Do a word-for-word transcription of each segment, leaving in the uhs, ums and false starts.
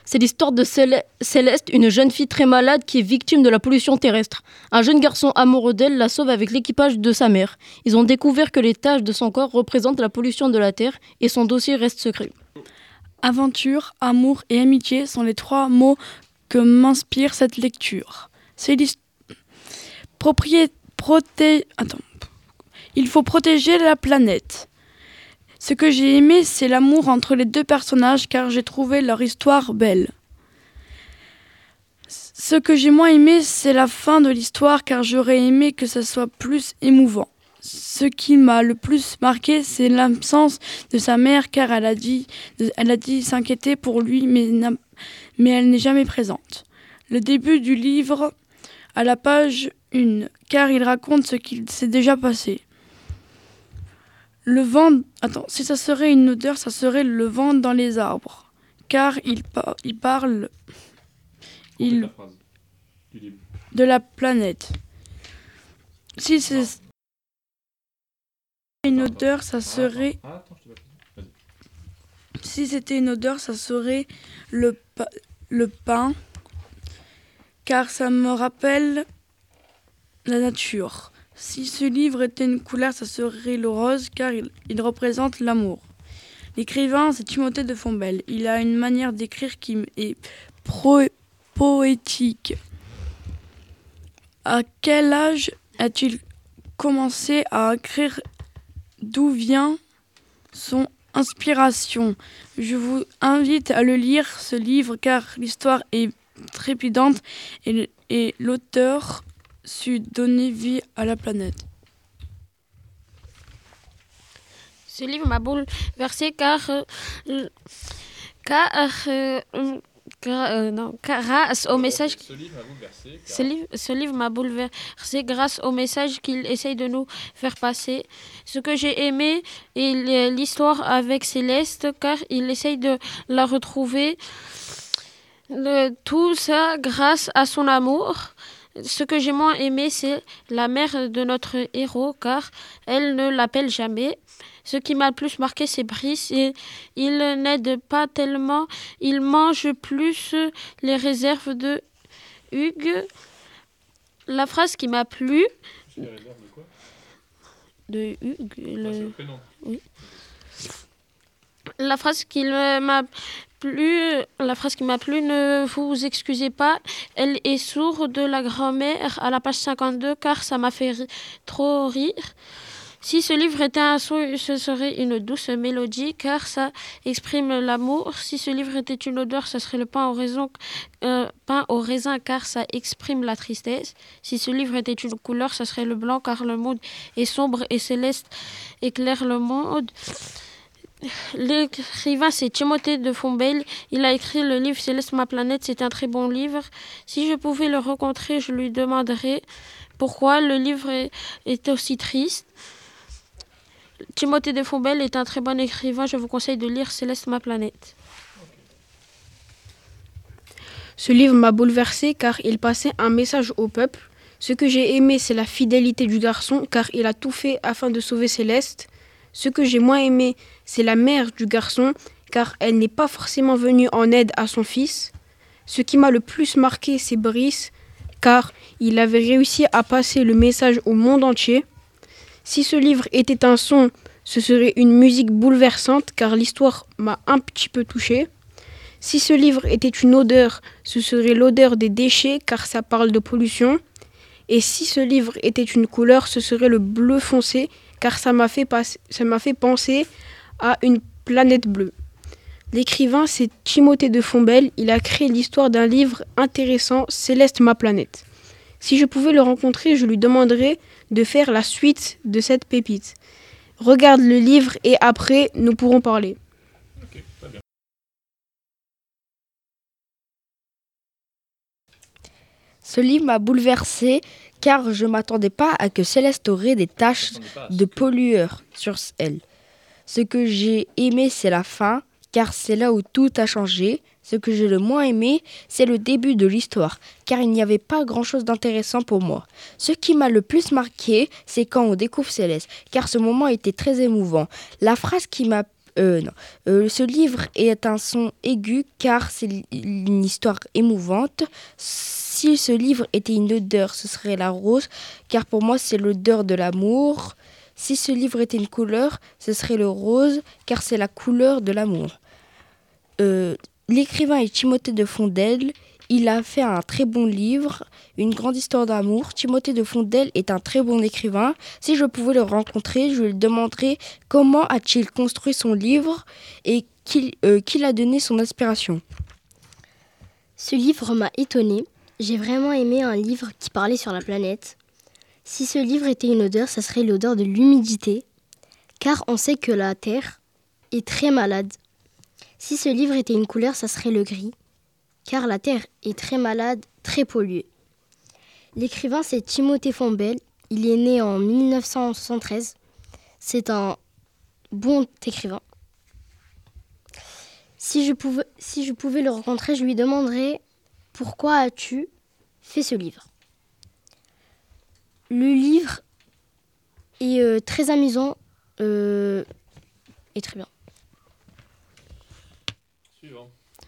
C'est l'histoire de Célé- Céleste, une jeune fille très malade qui est victime de la pollution terrestre. Un jeune garçon amoureux d'elle la sauve avec l'équipage de sa mère. Ils ont découvert que les taches de son corps représentent la pollution de la Terre et son dossier reste secret. Aventure, amour et amitié sont les trois mots que m'inspire cette lecture. C'est l'histoire... Proprié... Proté... Attends. Il faut protéger la planète. Ce que j'ai aimé, c'est l'amour entre les deux personnages car j'ai trouvé leur histoire belle. Ce que j'ai moins aimé, c'est la fin de l'histoire car j'aurais aimé que ça soit plus émouvant. Ce qui m'a le plus marqué, c'est l'absence de sa mère car elle a dit, elle a dit s'inquiéter pour lui mais, mais elle n'est jamais présente. Le début du livre, à la page un, car il raconte ce qu'il s'est déjà passé. Le vent... Attends, si ça serait une odeur, ça serait le vent dans les arbres. Car il, par... il parle... Il... de la planète. Si c'est une odeur, ça serait... Si c'était une odeur, ça serait le, pa... le pain. Car ça me rappelle la nature. Si ce livre était une couleur, ça serait le rose, car il, il représente l'amour. L'écrivain, c'est Timothée de Fombelle. Il a une manière d'écrire qui est pro- poétique. À quel âge a-t-il commencé à écrire? D'où vient son inspiration? Je vous invite à le lire, ce livre, car l'histoire est trépidante et, et l'auteur su donner vie à la planète. Ce livre m'a bouleversée car, euh, car, euh, car euh, non, grâce au message. Ce livre m'a bouleversé. Car... Ce, livre, ce livre m'a bouleversée grâce au message qu'il essaye de nous faire passer. Ce que j'ai aimé est l'histoire avec Céleste, car il essaye de la retrouver. Le, tout ça grâce à son amour. Ce que j'ai moins aimé, c'est la mère de notre héros, car elle ne l'appelle jamais. Ce qui m'a le plus marqué, c'est Brice. Et il n'aide pas tellement. Il mange plus les réserves de Hugues. La phrase qui m'a plu... Les réserves de quoi ? De Hugues. Le... Ah, c'est le prénom. Oui. La phrase qui m'a... Plus, la phrase qui m'a plu, ne vous excusez pas, elle est sourde de la grand-mère à la page cinquante-deux, car ça m'a fait ri- trop rire. Si ce livre était un son, ce serait une douce mélodie, car ça exprime l'amour. Si ce livre était une odeur, ce serait le pain au raisin, euh, pain au raisin, car ça exprime la tristesse. Si ce livre était une couleur, ce serait le blanc, car le monde est sombre et Céleste éclaire le monde. L'écrivain, c'est Timothée de Fombelle. Il a écrit le livre Céleste, ma planète. C'est un très bon livre. Si je pouvais le rencontrer, je lui demanderais pourquoi le livre est, est aussi triste. Timothée de Fombelle est un très bon écrivain. Je vous conseille de lire Céleste, ma planète. Ce livre m'a bouleversée car il passait un message au peuple. Ce que j'ai aimé, c'est la fidélité du garçon car il a tout fait afin de sauver Céleste. Ce que j'ai moins aimé, c'est la mère du garçon, car elle n'est pas forcément venue en aide à son fils. Ce qui m'a le plus marqué, c'est Brice, car il avait réussi à passer le message au monde entier. Si ce livre était un son, ce serait une musique bouleversante, car l'histoire m'a un petit peu touchée. Si ce livre était une odeur, ce serait l'odeur des déchets, car ça parle de pollution. Et si ce livre était une couleur, ce serait le bleu foncé, car ça m'a fait, pas- ça m'a fait penser à une planète bleue. L'écrivain, c'est Timothée de Fombelle. Il a créé l'histoire d'un livre intéressant, Céleste, ma planète. Si je pouvais le rencontrer, je lui demanderais de faire la suite de cette pépite. Regarde le livre et après, nous pourrons parler. Ok, très bien. Ce livre m'a bouleversée car je ne m'attendais pas à que Céleste aurait des taches de pollueur sur elle. Ce que j'ai aimé, c'est la fin, car c'est là où tout a changé. Ce que j'ai le moins aimé, c'est le début de l'histoire, car il n'y avait pas grand-chose d'intéressant pour moi. Ce qui m'a le plus marqué, c'est quand on découvre Céleste, car ce moment était très émouvant. La phrase qui m'a Euh, non. Euh, ce livre est un son aigu car c'est l- une histoire émouvante. Si ce livre était une odeur, ce serait la rose, car pour moi c'est l'odeur de l'amour. Si ce livre était une couleur, ce serait le rose, car c'est la couleur de l'amour. Euh, L'écrivain est Timothée de Fondel. Il a fait un très bon livre, une grande histoire d'amour. Timothée de Fondel est un très bon écrivain. Si je pouvais le rencontrer, je lui demanderais comment a-t-il construit son livre et qui, euh, qui l'a donné son inspiration. Ce livre m'a étonnée. J'ai vraiment aimé un livre qui parlait sur la planète. Si ce livre était une odeur, ça serait l'odeur de l'humidité, car on sait que la Terre est très malade. Si ce livre était une couleur, ça serait le gris, car la Terre est très malade, très polluée. L'écrivain, c'est Timothée Fondel. Il est né en mille neuf cent soixante-treize. C'est un bon écrivain. Si je pouvais, si je pouvais le rencontrer, je lui demanderais « Pourquoi as-tu fait ce livre ?» Le livre est euh, très amusant euh, et très bien. Suivant.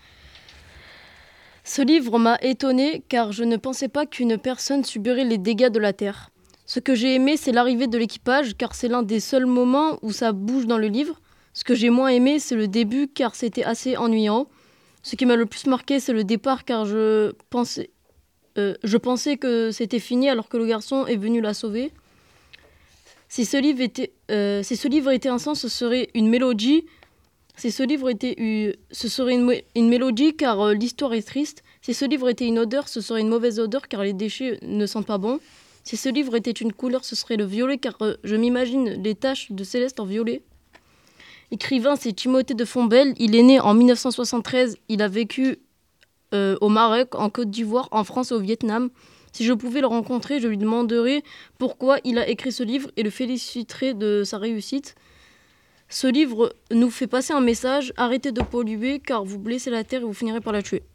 Ce livre m'a étonnée car je ne pensais pas qu'une personne subirait les dégâts de la Terre. Ce que j'ai aimé, c'est l'arrivée de l'équipage car c'est l'un des seuls moments où ça bouge dans le livre. Ce que j'ai moins aimé, c'est le début car c'était assez ennuyant. Ce qui m'a le plus marqué, c'est le départ car je pensais, euh, je pensais que c'était fini alors que le garçon est venu la sauver. Si ce livre était, euh, si ce livre était un sens, ce serait une mélodie. Si ce livre était eu, ce serait une, mo- une mélodie car euh, l'histoire est triste. Si ce livre était une odeur, ce serait une mauvaise odeur car les déchets ne sentent pas bon. Si ce livre était une couleur, ce serait le violet car euh, je m'imagine les taches de Céleste en violet. L'écrivain, c'est Timothée de Fondel. Il est né en mille neuf cent soixante-treize. Il a vécu euh, au Maroc, en Côte d'Ivoire, en France et au Vietnam. Si je pouvais le rencontrer, je lui demanderais pourquoi il a écrit ce livre et le féliciterais de sa réussite. Ce livre nous fait passer un message, arrêtez de polluer car vous blessez la terre et vous finirez par la tuer.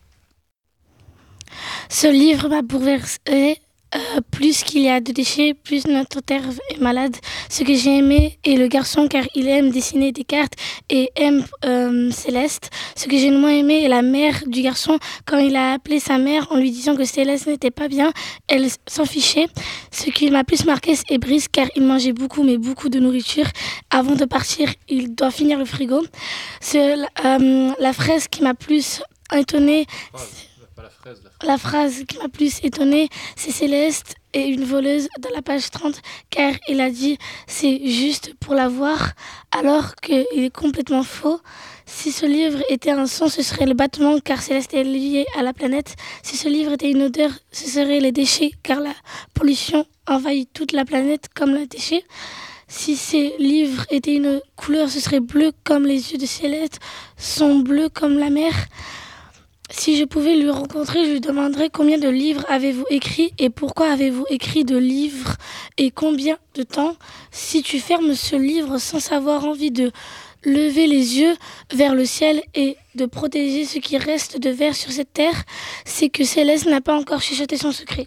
Ce livre m'a bouleversée. Euh, plus qu'il y a de déchets, plus notre terre est malade. Ce que j'ai aimé est le garçon car il aime dessiner des cartes et aime euh, Céleste. Ce que j'ai le moins aimé est la mère du garçon quand il a appelé sa mère en lui disant que Céleste n'était pas bien. Elle s'en fichait. Ce qui m'a plus marqué est Brice car il mangeait beaucoup mais beaucoup de nourriture. Avant de partir, il doit finir le frigo. Ce, euh, la fraise qui m'a plus étonnée... Pas la fraise, la fraise. La phrase qui m'a plus étonnée, c'est Céleste est une voleuse dans la page trente, car il a dit c'est juste pour la voir, alors qu'il est complètement faux. Si ce livre était un son, ce serait le battement, car Céleste est liée à la planète. Si ce livre était une odeur, ce serait les déchets, car la pollution envahit toute la planète comme les déchets. Si ces livres étaient une couleur, ce serait bleu comme les yeux de Céleste sont bleus comme la mer. Si je pouvais le rencontrer, je lui demanderais combien de livres avez-vous écrit et pourquoi avez-vous écrit de livres et combien de temps. Si tu fermes ce livre sans avoir envie de lever les yeux vers le ciel et de protéger ce qui reste de verre sur cette terre, c'est que Céleste n'a pas encore chuchoté son secret.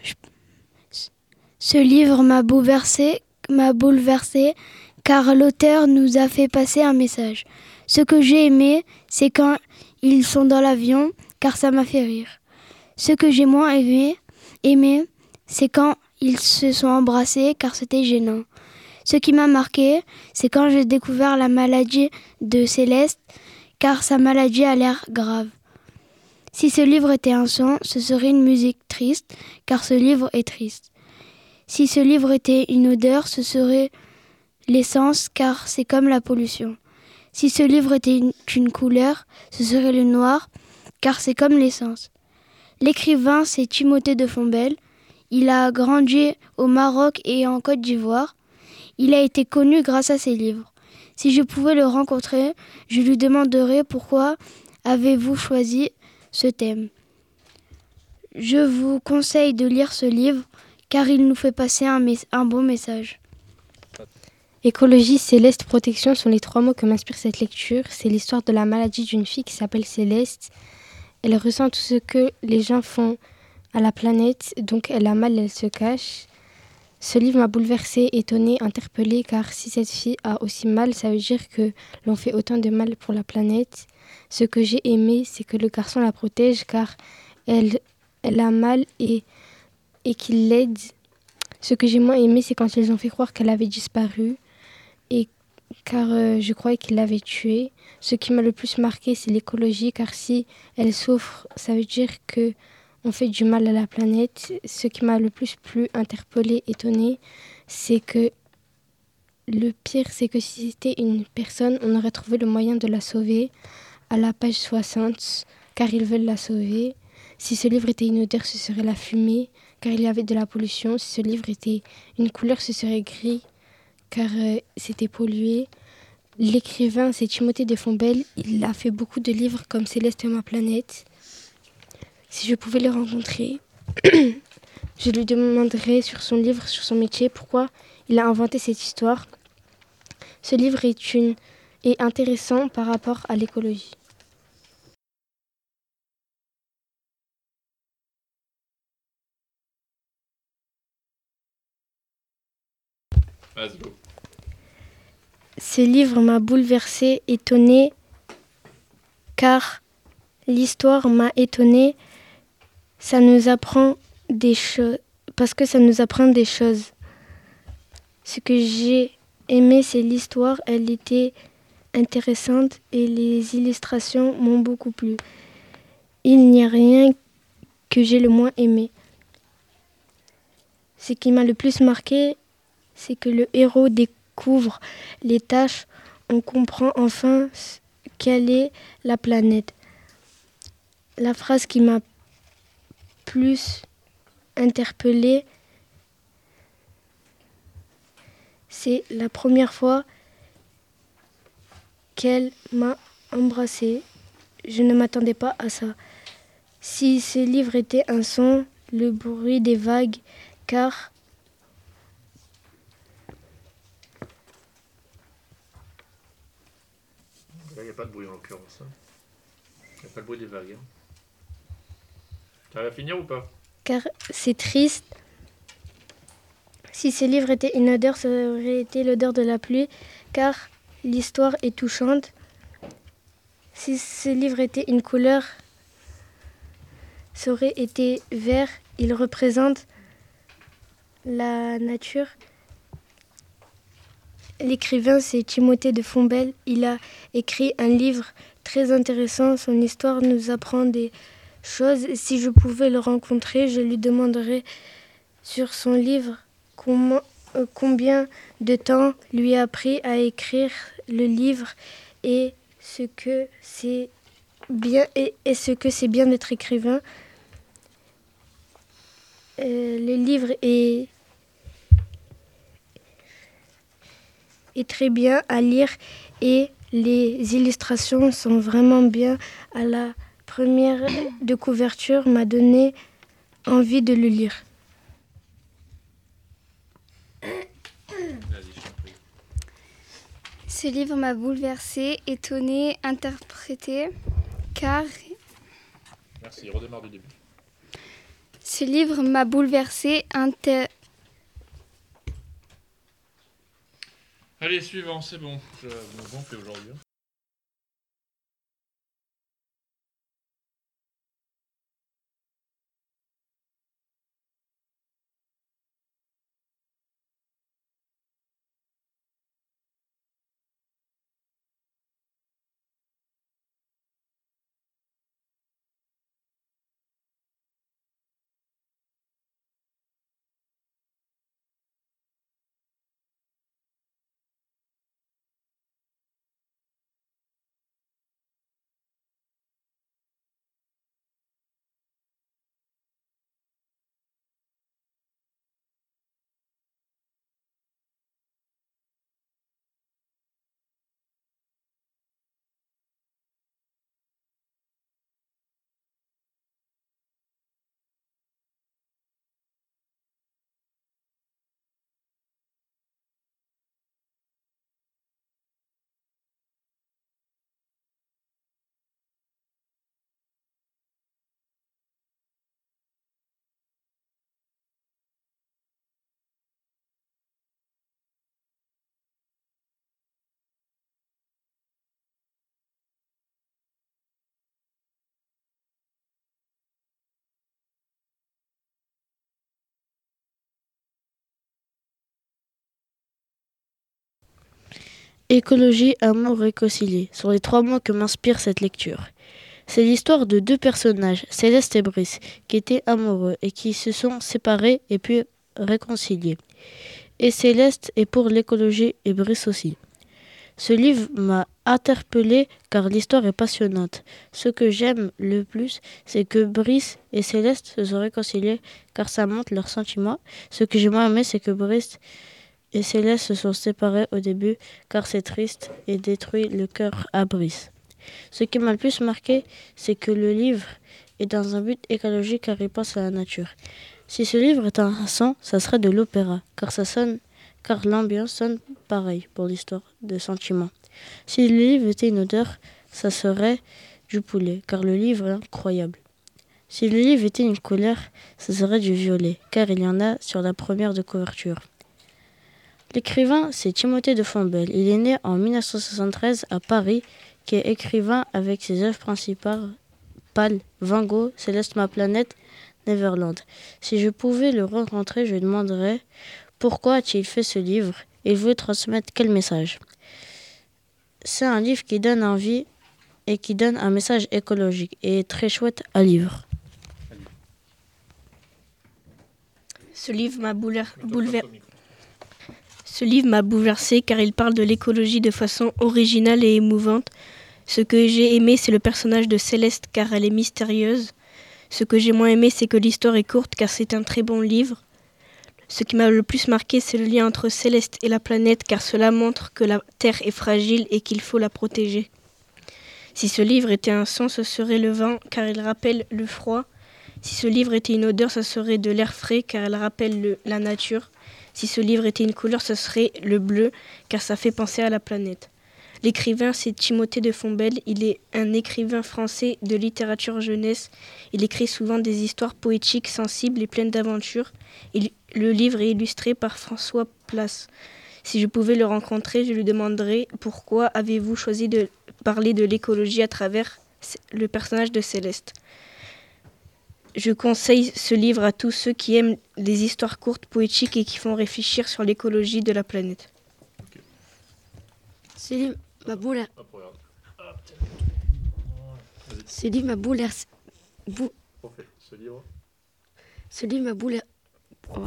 Ce livre m'a bouleversé, m'a bouleversé car l'auteur nous a fait passer un message. Ce que j'ai aimé, c'est quand ils sont dans l'avion, car ça m'a fait rire. Ce que j'ai moins aimé, aimé, c'est quand ils se sont embrassés, car c'était gênant. Ce qui m'a marqué, c'est quand j'ai découvert la maladie de Céleste, car sa maladie a l'air grave. Si ce livre était un son, ce serait une musique triste, car ce livre est triste. Si ce livre était une odeur, ce serait l'essence, car c'est comme la pollution. Si ce livre était une, une couleur, ce serait le noir, car c'est comme l'essence. L'écrivain, c'est Timothée de Fombelle. Il a grandi au Maroc et en Côte d'Ivoire. Il a été connu grâce à ses livres. Si je pouvais le rencontrer, je lui demanderais pourquoi avez-vous choisi ce thème. Je vous conseille de lire ce livre, car il nous fait passer un, mes- un bon message. Écologie, Céleste, protection sont les trois mots que m'inspire cette lecture. C'est l'histoire de la maladie d'une fille qui s'appelle Céleste. Elle ressent tout ce que les gens font à la planète, donc elle a mal, elle se cache. Ce livre m'a bouleversée, étonnée, interpellée, car si cette fille a aussi mal, ça veut dire que l'on fait autant de mal pour la planète. Ce que j'ai aimé, c'est que le garçon la protège, car elle, elle a mal et, et qu'il l'aide. Ce que j'ai moins aimé, c'est quand ils ont fait croire qu'elle avait disparu, et car euh, je croyais qu'ils l'avaient tuée. Ce qui m'a le plus marqué, c'est l'écologie, car si elle souffre, ça veut dire que on fait du mal à la planète. Ce qui m'a le plus plu, interpellée, étonnée, c'est que le pire, c'est que si c'était une personne, on aurait trouvé le moyen de la sauver à la page soixante, car ils veulent la sauver. Si ce livre était une odeur, ce serait la fumée, car il y avait de la pollution. Si ce livre était une couleur, ce serait gris, car euh, c'était pollué. L'écrivain, c'est Timothée de Fombelle. Il a fait beaucoup de livres comme Céleste et ma planète. Si je pouvais le rencontrer, je lui demanderais sur son livre, sur son métier, pourquoi il a inventé cette histoire. Ce livre est, une, est intéressant par rapport à l'écologie. Vas-y, go. Ce livre m'a bouleversée, étonnée, car l'histoire m'a étonnée. Ça nous apprend des choses, parce que ça nous apprend des choses. Ce que j'ai aimé, c'est l'histoire. Elle était intéressante et les illustrations m'ont beaucoup plu. Il n'y a rien que j'ai le moins aimé. Ce qui m'a le plus marqué, c'est que le héros découvre les tâches. On comprend enfin quelle est la planète. La phrase qui m'a plus interpellée, c'est la première fois qu'elle m'a embrassée. Je ne m'attendais pas à ça. Si ce livre était un son, le bruit des vagues, car Là, il n'y a pas de bruit en l'occurrence. Il n'y a pas le bruit des vagues. Hein. Tu vas finir ou pas? Car c'est triste. Si ce livre était une odeur, ça aurait été l'odeur de la pluie, car l'histoire est touchante. Si ce livre était une couleur, ça aurait été vert. Il représente la nature. L'écrivain, c'est Timothée de Fombelle. Il a écrit un livre très intéressant. Son histoire nous apprend des choses. Si je pouvais le rencontrer, je lui demanderais sur son livre comment, euh, combien de temps lui a pris à écrire le livre et ce que c'est bien, et, et ce que c'est bien d'être écrivain. Euh, le livre est, est très bien à lire et les illustrations sont vraiment bien. À la première de couverture m'a donné envie de le lire. Vas-y, je t'en prie. Ce livre m'a bouleversée, étonnée, interprétée, car Merci, redémarre du début. Ce livre m'a bouleversée. Inter... Allez, suivant, c'est bon. Je me gonfle aujourd'hui. Écologie, amour, réconcilié sont les trois mots que m'inspire cette lecture. C'est l'histoire de deux personnages, Céleste et Brice, qui étaient amoureux et qui se sont séparés et puis réconciliés. Et Céleste est pour l'écologie et Brice aussi. Ce livre m'a interpellée car l'histoire est passionnante. Ce que j'aime le plus, c'est que Brice et Céleste se sont réconciliés car ça montre leurs sentiments. Ce que j'ai moins aimé, c'est que Brice et Céleste se sont séparés au début car c'est triste et détruit le cœur à Brice. Ce qui m'a le plus marqué, c'est que le livre est dans un but écologique car il pense à la nature. Si ce livre est un son, ça serait de l'opéra car ça sonne, car l'ambiance sonne pareil pour l'histoire de sentiments. Si le livre était une odeur, ça serait du poulet car le livre est incroyable. Si le livre était une couleur, ça serait du violet car il y en a sur la première de couverture. L'écrivain, c'est Timothée de Fombelle. Il est né en mille neuf cent soixante-treize à Paris, qui est écrivain avec ses œuvres principales Van Gogh, Céleste ma planète, Neverland. Si je pouvais le rencontrer, je lui demanderais pourquoi a-t-il fait ce livre et il voulait transmettre quel message. C'est un livre qui donne envie et qui donne un message écologique et est très chouette à lire. Ce livre m'a bouleversé. Ce livre m'a bouleversé car il parle de l'écologie de façon originale et émouvante. Ce que j'ai aimé, c'est le personnage de Céleste car elle est mystérieuse. Ce que j'ai moins aimé, c'est que l'histoire est courte car c'est un très bon livre. Ce qui m'a le plus marqué, c'est le lien entre Céleste et la planète car cela montre que la Terre est fragile et qu'il faut la protéger. Si ce livre était un son, ce serait le vent car il rappelle le froid. Si ce livre était une odeur, ce serait de l'air frais car elle rappelle le, la nature. Si ce livre était une couleur, ce serait le bleu, car ça fait penser à la planète. L'écrivain, c'est Timothée de Fombelle. Il est un écrivain français de littérature jeunesse. Il écrit souvent des histoires poétiques, sensibles et pleines d'aventures. Il, le livre est illustré par François Place. Si je pouvais le rencontrer, je lui demanderais pourquoi avez-vous choisi de parler de l'écologie à travers le personnage de Céleste. Je conseille ce livre à tous ceux qui aiment les histoires courtes, poétiques et qui font réfléchir sur l'écologie de la planète. Okay. Ce livre m'a bouleversé. Ce livre m'a bouleversé. Bou... Ce livre Ce livre m'a bouleversé. Oh.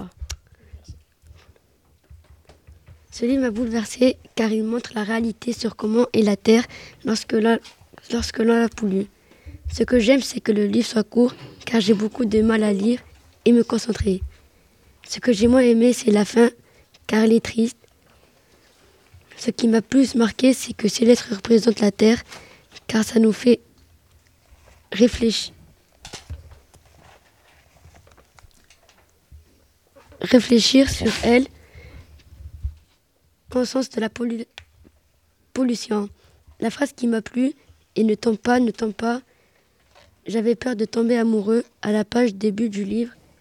Ce livre m'a bouleversé car il montre la réalité sur comment est la Terre lorsque l'on, lorsque l'on la pollue. Ce que j'aime, c'est que le livre soit court, car j'ai beaucoup de mal à lire et me concentrer. Ce que j'ai moins aimé, c'est la fin, car elle est triste. Ce qui m'a plus marqué, c'est que Céleste représente la Terre, car ça nous fait réfléchir. Réfléchir sur elle, au sens de la pollu- pollution. La phrase qui m'a plu, et ne tombe pas, ne tombe pas. J'avais peur de tomber amoureux à la page début du livre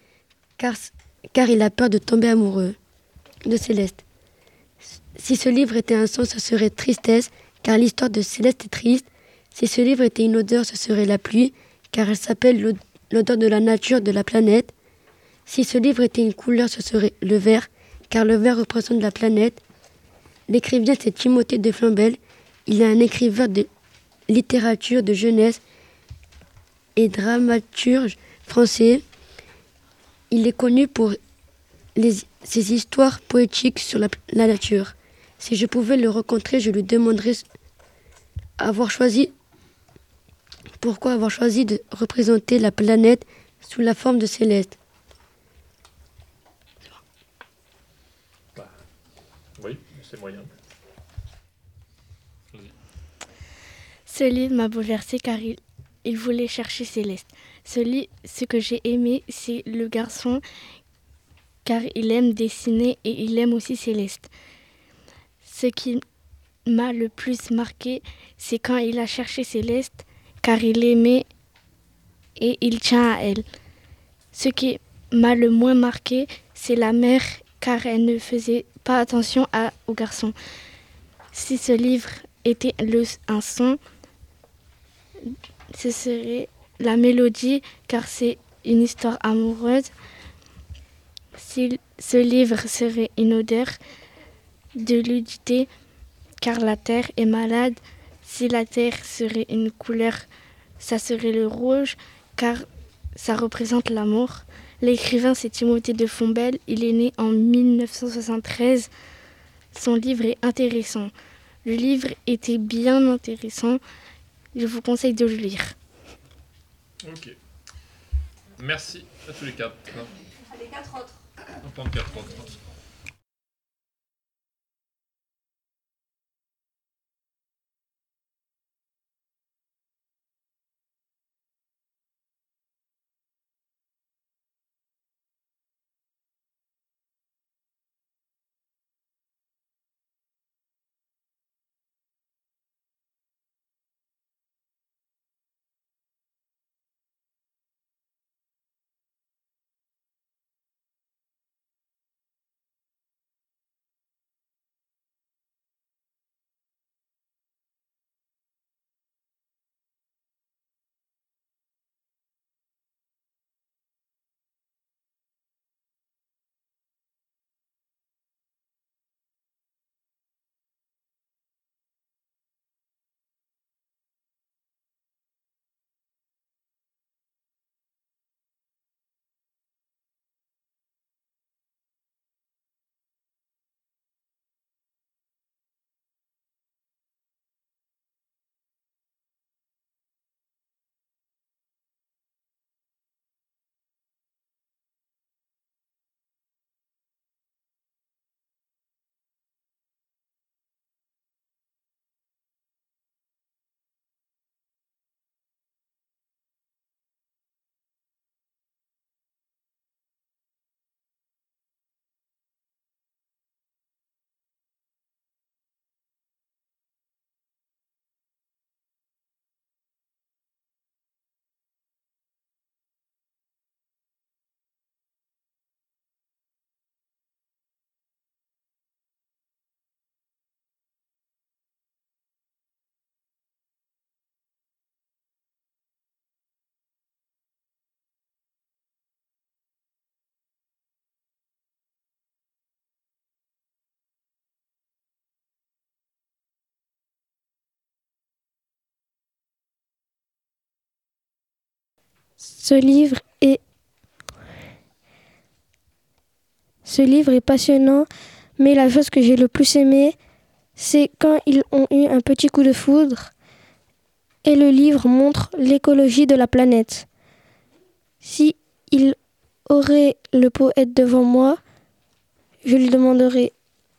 car, car il a peur de tomber amoureux de Céleste. Si ce livre était un son, ce serait tristesse, car l'histoire de Céleste est triste. Si ce livre était une odeur, ce serait la pluie, car elle s'appelle l'odeur de la nature, de la planète. Si ce livre était une couleur, ce serait le vert, car le vert représente la planète. L'écrivain, c'est Timothée de Flambel. Il est un écrivain de littérature, de jeunesse et dramaturge français. Il est connu pour les, ses histoires poétiques sur la, la nature. Si je pouvais le rencontrer, je lui demanderais avoir choisi, pourquoi avoir choisi de représenter la planète sous la forme de Céleste. Bah, oui, c'est moyen. Ce livre m'a bouleversée car il, il voulait chercher Céleste. Ce, li- ce que j'ai aimé, c'est le garçon car il aime dessiner et il aime aussi Céleste. Ce qui m'a le plus marqué, c'est quand il a cherché Céleste car il aimait et il tient à elle. Ce qui m'a le moins marqué, c'est la mère car elle ne faisait pas attention à, au garçon. Si ce livre était le, un son, ce serait la mélodie car c'est une histoire amoureuse. Si ce livre serait une odeur, de l'humidité car la terre est malade. Si la terre serait une couleur, ça serait le rouge car ça représente l'amour. L'écrivain, c'est Timothée de Flambel. Il est né en mille neuf cent soixante-treize. Son livre est intéressant. Le livre était bien intéressant. Je vous conseille de le lire. Ok. Merci à tous les quatre. Les quatre autres. On prend quatre autres. Ce livre est Ce livre est passionnant, mais la chose que j'ai le plus aimé, c'est quand ils ont eu un petit coup de foudre et le livre montre l'écologie de la planète. Si il aurait le poète devant moi, je lui demanderais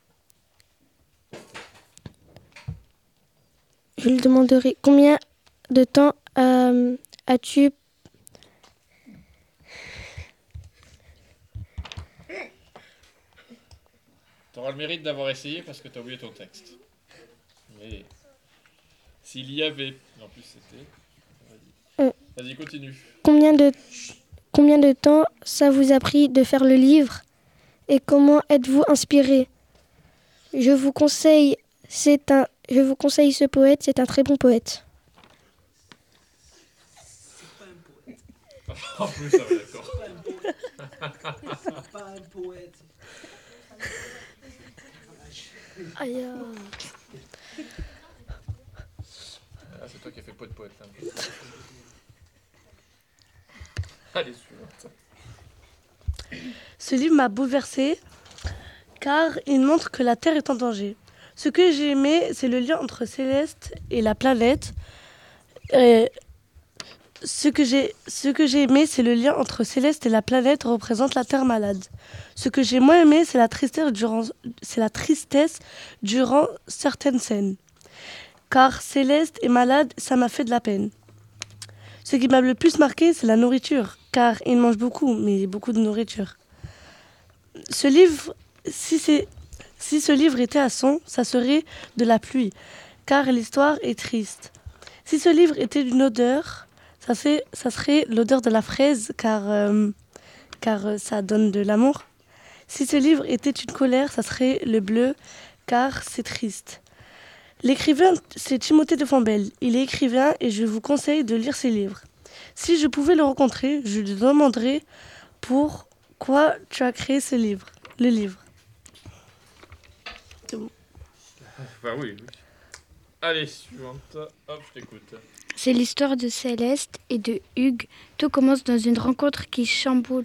je lui demanderais combien de temps euh, as-tu Tu auras le mérite d'avoir essayé parce que tu as oublié ton texte. Mais s'il y avait... En plus, c'était... Vas-y, euh, Vas-y continue. Combien de Combien de temps ça vous a pris de faire le livre et comment êtes-vous inspiré? Je vous conseille, c'est un, je vous conseille ce poète, c'est un très bon poète. En plus, ça va, d'accord. C'est pas un poète. Aïe. Ah, c'est toi qui as fait poète poète là. Allez, suivante. Ce livre m'a bouleversée car il montre que la Terre est en danger. Ce que j'ai aimé, c'est le lien entre Céleste et la planète. Et ce que j'ai, ce que j'ai aimé, c'est le lien entre Céleste et la planète représente la Terre malade. Ce que j'ai moins aimé, c'est la tristesse durant, c'est la tristesse durant certaines scènes. Car Céleste est malade, ça m'a fait de la peine. Ce qui m'a le plus marqué, c'est la nourriture, car il mange beaucoup, mais beaucoup de nourriture. Ce livre, si, c'est, si ce livre était à son, ça serait de la pluie, car l'histoire est triste. Si ce livre était d'une odeur, ça, fait, ça serait l'odeur de la fraise, car, euh, car euh, ça donne de l'amour. Si ce livre était une colère, ça serait le bleu, car c'est triste. L'écrivain, c'est Timothée de Fombelle. Il est écrivain et je vous conseille de lire ses livres. Si je pouvais le rencontrer, je lui demanderais pourquoi tu as créé ce livre, le livre. C'est bon. Bah oui, oui. Allez, suivante. Hop, je t'écoute. C'est l'histoire de Céleste et de Hugues. Tout commence dans une rencontre qui chamboule.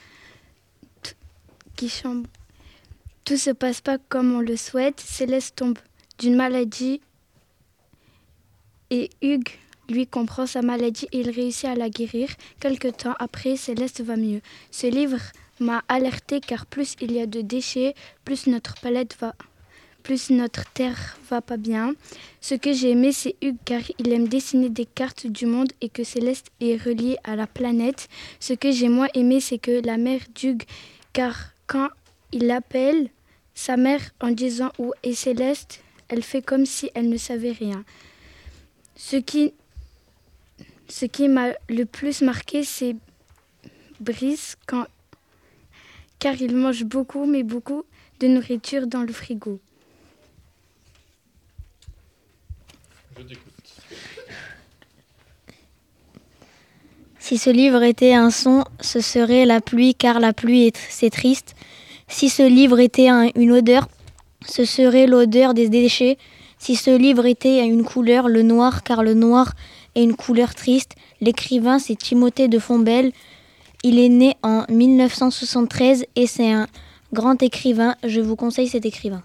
Qui chamboule. Tout se passe pas comme on le souhaite. Céleste tombe d'une maladie et Hugues, lui, comprend sa maladie et il réussit à la guérir. Quelque temps après, Céleste va mieux. Ce livre m'a alertée car plus il y a de déchets, plus notre planète va, plus notre terre va pas bien. Ce que j'ai aimé, c'est Hugues car il aime dessiner des cartes du monde et que Céleste est reliée à la planète. Ce que j'ai moins aimé, c'est que la mère d'Hugues, car quand il appelle sa mère en disant où est Céleste, elle fait comme si elle ne savait rien. Ce qui, ce qui m'a le plus marqué, c'est Brice, quand, car il mange beaucoup, mais beaucoup de nourriture dans le frigo. Je t'écoute. Si ce livre était un son, ce serait la pluie, car la pluie, est, c'est triste. Si ce livre était un, une odeur, ce serait l'odeur des déchets. Si ce livre était une couleur, le noir, car le noir est une couleur triste. L'écrivain, c'est Timothée de Fombelle. Il est né en mille neuf cent soixante-treize et c'est un grand écrivain. Je vous conseille cet écrivain.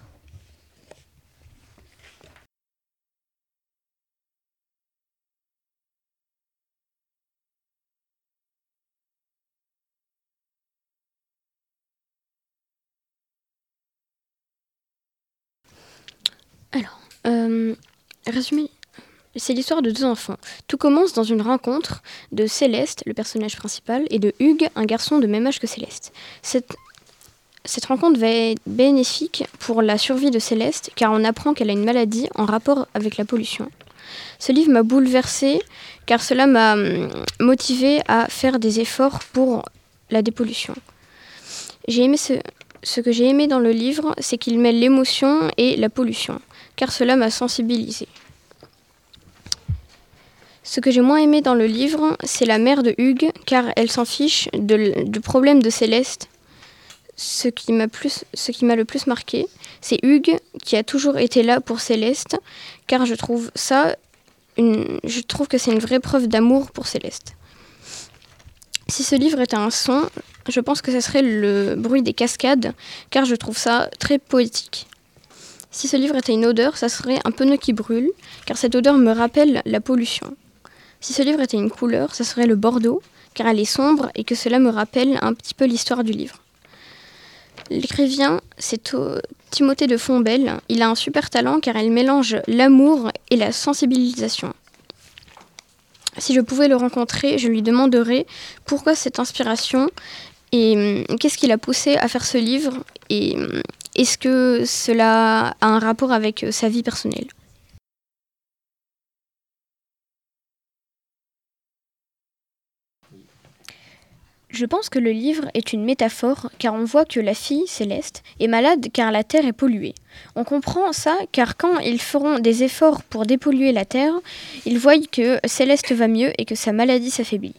Alors, euh, résumé, c'est l'histoire de deux enfants. Tout commence dans une rencontre de Céleste, le personnage principal, et de Hugues, un garçon de même âge que Céleste. Cette, cette rencontre va être bénéfique pour la survie de Céleste, car on apprend qu'elle a une maladie en rapport avec la pollution. Ce livre m'a bouleversée, car cela m'a motivée à faire des efforts pour la dépollution. J'ai aimé ce, ce que j'ai aimé dans le livre, c'est qu'il mêle l'émotion et la pollution, car cela m'a sensibilisée. Ce que j'ai moins aimé dans le livre, c'est la mère de Hugues, car elle s'en fiche de, du problème de Céleste. Ce qui m'a plus, ce qui m'a le plus marqué, c'est Hugues qui a toujours été là pour Céleste, car je trouve ça, une, je trouve que c'est une vraie preuve d'amour pour Céleste. Si ce livre était un son, je pense que ce serait le bruit des cascades, car je trouve ça très poétique. Si ce livre était une odeur, ça serait un pneu qui brûle, car cette odeur me rappelle la pollution. Si ce livre était une couleur, ça serait le bordeaux, car elle est sombre et que cela me rappelle un petit peu l'histoire du livre. L'écrivain, c'est Timothée de Fombelle. Il a un super talent car il mélange l'amour et la sensibilisation. Si je pouvais le rencontrer, je lui demanderais pourquoi cette inspiration et qu'est-ce qui l'a poussé à faire ce livre et est-ce que cela a un rapport avec sa vie personnelle. Je pense que le livre est une métaphore car on voit que la fille, Céleste, est malade car la terre est polluée. On comprend ça car quand ils feront des efforts pour dépolluer la terre, ils voient que Céleste va mieux et que sa maladie s'affaiblit.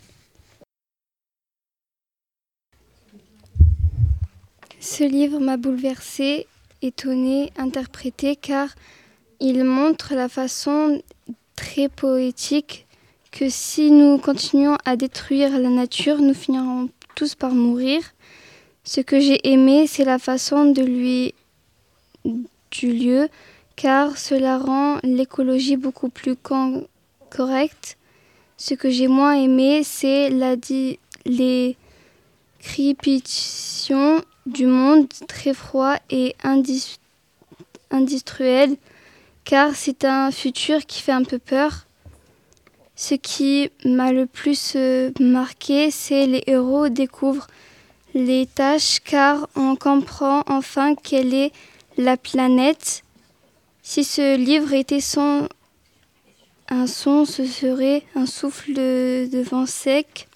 Ce livre m'a bouleversée, étonnée, interprétée car il montre la façon très poétique que si nous continuons à détruire la nature, nous finirons tous par mourir. Ce que j'ai aimé, c'est la façon de lui du lieu, car cela rend l'écologie beaucoup plus con- correcte. Ce que j'ai moins aimé, c'est la di- les crépitations du monde très froid et indus- industriel, car c'est un futur qui fait un peu peur. Ce qui m'a le plus euh, marqué, c'est les héros découvrent les tâches car on comprend enfin quelle est la planète. Si ce livre était son, un son, ce serait un souffle de, de vent sec,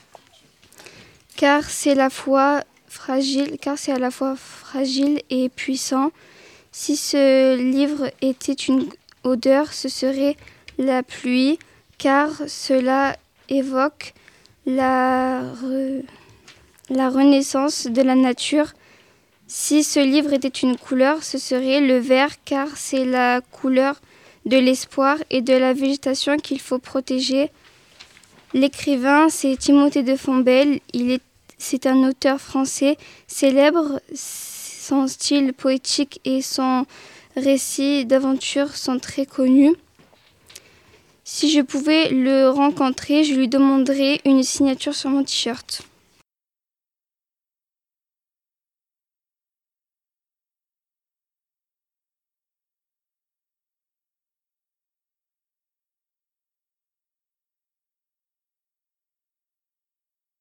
car c'est la fois fragile, car c'est à la fois fragile et puissant. Si ce livre était une odeur, ce serait la pluie, car cela évoque la, re... la renaissance de la nature. Si ce livre était une couleur, ce serait le vert, car c'est la couleur de l'espoir et de la végétation qu'il faut protéger. L'écrivain, c'est Timothée de Fontbelle. Il est, c'est un auteur français célèbre. Son style poétique et son récit d'aventure sont très connus. Si je pouvais le rencontrer, je lui demanderais une signature sur mon t-shirt.